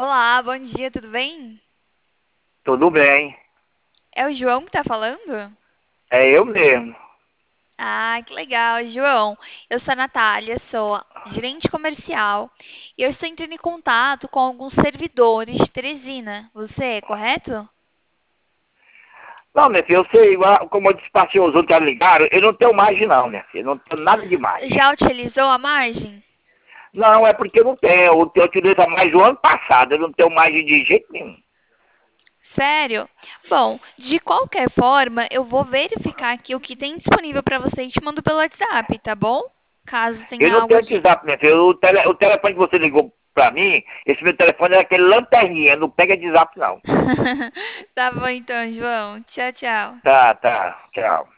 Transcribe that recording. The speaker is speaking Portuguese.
Olá, bom dia, tudo bem? Tudo bem. É o João que tá falando? É eu mesmo. Ah, que legal, João. Eu sou a Natália, sou gerente comercial e eu estou entrando em contato com alguns servidores de Teresina. Você, é correto? Não, minha filha, eu sei, como eu despachei os outros que ligaram, eu não tenho margem não, minha filha. Não tenho nada de margem. Já utilizou a margem? Não, é porque eu não tenho. Eu tirei mais do ano passado. Eu não tenho margem de jeito nenhum. Sério? Bom, de qualquer forma, eu vou verificar aqui o que tem disponível para você e te mando pelo WhatsApp, tá bom? Caso Eu tenha não algo tenho de. WhatsApp, minha filha. O telefone que você ligou pra mim, esse meu telefone é aquele lanterninha. Não pega WhatsApp, não. Tá bom então, João. Tchau, tchau. Tá, tá. Tchau.